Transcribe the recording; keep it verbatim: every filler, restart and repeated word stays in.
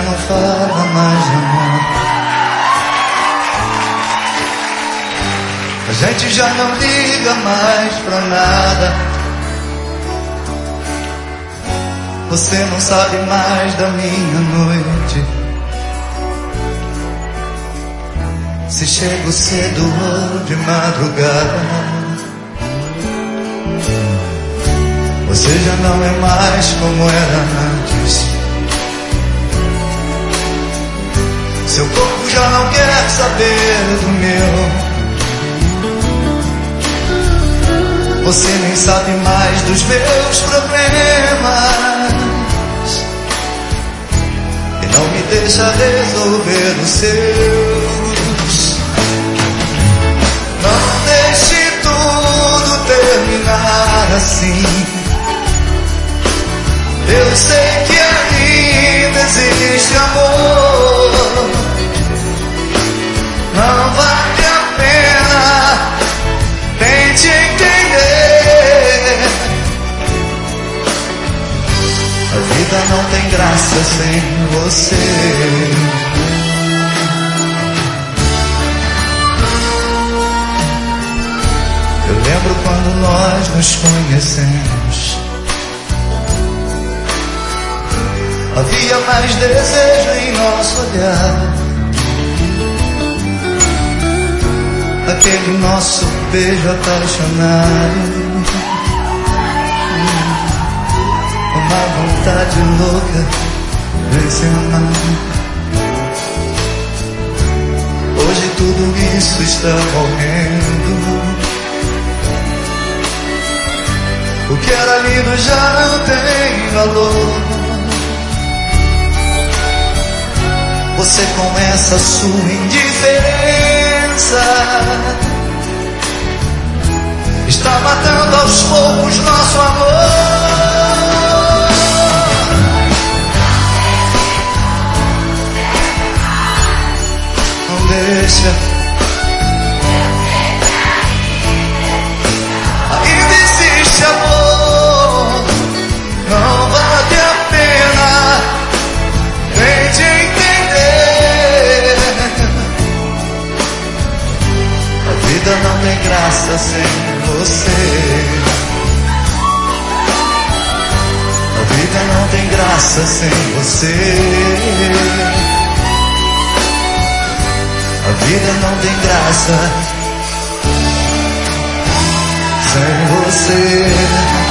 não fala mais de amor. A gente já não liga mais pra nada. Você não sabe mais da minha noite. Se chego cedo ou de madrugada. Você já não é mais como era antes. Seu corpo já não quer saber do meu. Você nem sabe mais dos meus problemas e não me deixa resolver os seus. Não deixe tudo terminar assim. Eu sei que ainda existe amor. Não vale a pena, tente entender. A vida não tem graça sem você. Eu lembro quando nós nos conhecemos. Havia mais desejo em nosso olhar. Aquele nosso beijo apaixonado. Uma vontade louca de se amar. Hoje tudo isso está morrendo. O que era lindo já não tem valor. Você com essa sua indiferença está matando aos poucos nosso amor. Não deixa. Ainda existe amor. Não vale a pena, tente entender. A vida não tem graça sem você. A vida não tem graça sem você. A vida não tem graça sem você.